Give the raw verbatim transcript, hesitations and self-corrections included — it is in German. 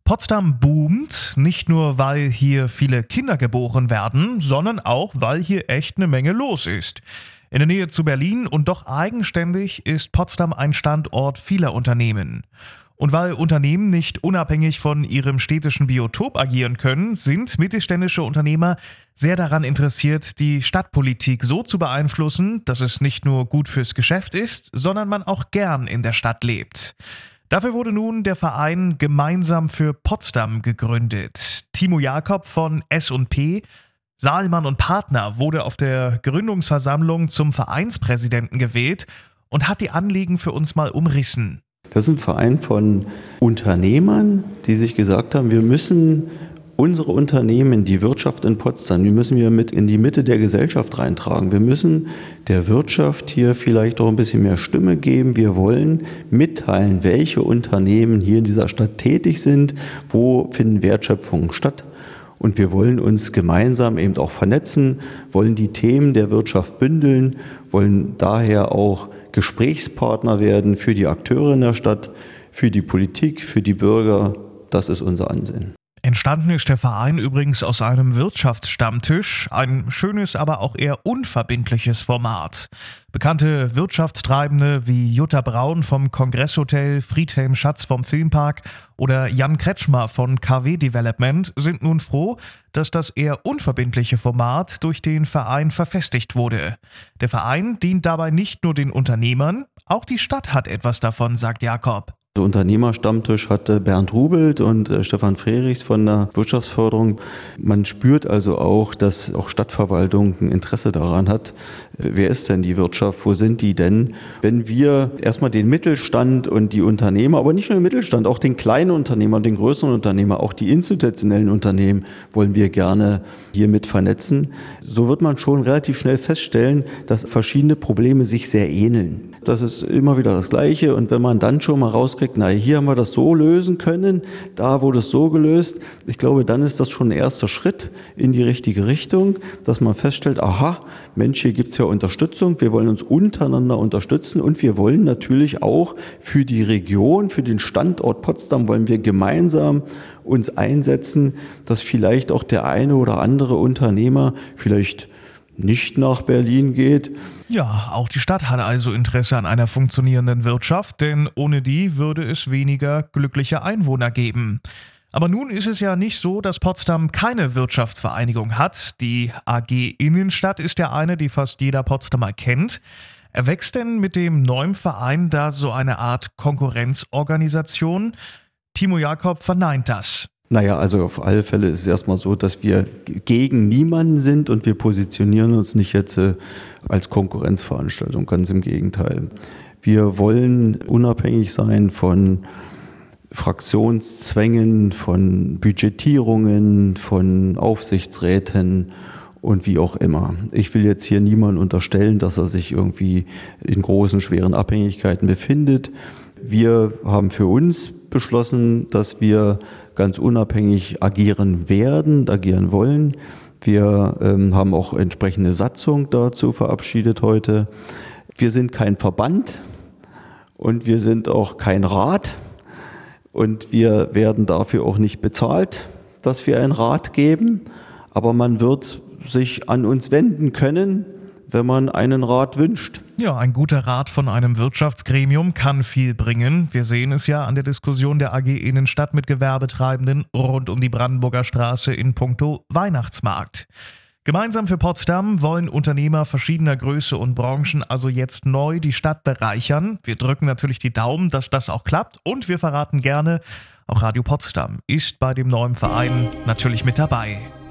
Potsdam boomt, nicht nur, weil hier viele Kinder geboren werden, sondern auch, weil hier echt eine Menge los ist. In der Nähe zu Berlin und doch eigenständig ist Potsdam ein Standort vieler Unternehmen. Und weil Unternehmen nicht unabhängig von ihrem städtischen Biotop agieren können, sind mittelständische Unternehmer sehr daran interessiert, die Stadtpolitik so zu beeinflussen, dass es nicht nur gut fürs Geschäft ist, sondern man auch gern in der Stadt lebt. Dafür wurde nun der Verein Gemeinsam für Potsdam gegründet. Timo Jakob von S und P, Salman und Partner, wurde auf der Gründungsversammlung zum Vereinspräsidenten gewählt und hat die Anliegen für uns mal umrissen. Das ist ein Verein von Unternehmern, die sich gesagt haben, wir müssen unsere Unternehmen, die Wirtschaft in Potsdam, die müssen wir mit in die Mitte der Gesellschaft reintragen. Wir müssen der Wirtschaft hier vielleicht auch ein bisschen mehr Stimme geben. Wir wollen mitteilen, welche Unternehmen hier in dieser Stadt tätig sind, wo finden Wertschöpfungen statt. Und wir wollen uns gemeinsam eben auch vernetzen, wollen die Themen der Wirtschaft bündeln, wollen daher auch Gesprächspartner werden für die Akteure in der Stadt, für die Politik, für die Bürger. Das ist unser Ansinnen. Entstanden ist der Verein übrigens aus einem Wirtschaftsstammtisch, ein schönes, aber auch eher unverbindliches Format. Bekannte Wirtschaftstreibende wie Jutta Braun vom Kongresshotel, Friedhelm Schatz vom Filmpark oder Jan Kretschmer von K W Development sind nun froh, dass das eher unverbindliche Format durch den Verein verfestigt wurde. Der Verein dient dabei nicht nur den Unternehmern, auch die Stadt hat etwas davon, sagt Jakob. Der Unternehmerstammtisch hatte Bernd Rubelt und äh, Stefan Frerichs von der Wirtschaftsförderung. Man spürt also auch, dass auch Stadtverwaltung ein Interesse daran hat. Äh, wer ist denn die Wirtschaft? Wo sind die denn? Wenn wir erstmal den Mittelstand und die Unternehmer, aber nicht nur den Mittelstand, auch den kleinen Unternehmer, den größeren Unternehmer, auch die institutionellen Unternehmen wollen wir gerne hiermit vernetzen. So wird man schon relativ schnell feststellen, dass verschiedene Probleme sich sehr ähneln. Das ist immer wieder das Gleiche und wenn man dann schon mal rauskriegt, na, hier haben wir das so lösen können, da wurde es so gelöst, ich glaube, dann ist das schon ein erster Schritt in die richtige Richtung, dass man feststellt, aha, Mensch, hier gibt's ja Unterstützung, wir wollen uns untereinander unterstützen und wir wollen natürlich auch für die Region, für den Standort Potsdam wollen wir gemeinsam uns einsetzen, dass vielleicht auch der eine oder andere Unternehmer vielleicht nicht nach Berlin geht. Ja, auch die Stadt hat also Interesse an einer funktionierenden Wirtschaft, denn ohne die würde es weniger glückliche Einwohner geben. Aber nun ist es ja nicht so, dass Potsdam keine Wirtschaftsvereinigung hat. Die A G Innenstadt ist ja eine, die fast jeder Potsdamer kennt. Erwächst denn mit dem neuen Verein da so eine Art Konkurrenzorganisation? Timo Jakob verneint das. Naja, also auf alle Fälle ist es erstmal so, dass wir gegen niemanden sind und wir positionieren uns nicht jetzt äh, als Konkurrenzveranstaltung, ganz im Gegenteil. Wir wollen unabhängig sein von Fraktionszwängen, von Budgetierungen, von Aufsichtsräten und wie auch immer. Ich will jetzt hier niemandem unterstellen, dass er sich irgendwie in großen, schweren Abhängigkeiten befindet. Wir haben für uns beschlossen, dass wir ganz unabhängig agieren werden, agieren wollen. Wir ähm, haben auch entsprechende Satzung dazu verabschiedet heute. Wir sind kein Verband und wir sind auch kein Rat und wir werden dafür auch nicht bezahlt, dass wir einen Rat geben. Aber man wird sich an uns wenden können, wenn man einen Rat wünscht. Ja, ein guter Rat von einem Wirtschaftsgremium kann viel bringen. Wir sehen es ja an der Diskussion der A G Innenstadt mit Gewerbetreibenden rund um die Brandenburger Straße in puncto Weihnachtsmarkt. Gemeinsam für Potsdam wollen Unternehmer verschiedener Größe und Branchen also jetzt neu die Stadt bereichern. Wir drücken natürlich die Daumen, dass das auch klappt und wir verraten gerne, auch Radio Potsdam ist bei dem neuen Verein natürlich mit dabei.